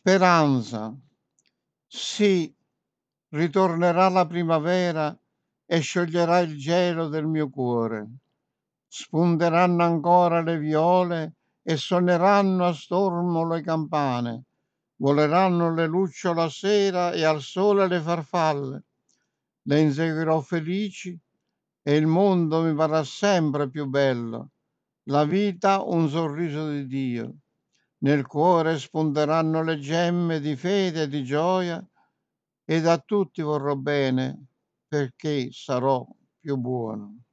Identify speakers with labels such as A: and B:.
A: Speranza. Sì, ritornerà la primavera e scioglierà il gelo del mio cuore. Spunteranno ancora le viole e suoneranno a stormo le campane. Voleranno le lucciole a sera e al sole le farfalle. Le inseguirò felici e il mondo mi parrà sempre più bello. La vita un sorriso di Dio. Nel cuore spunteranno le gemme di fede e di gioia ed a tutti vorrò bene perché sarò più buono.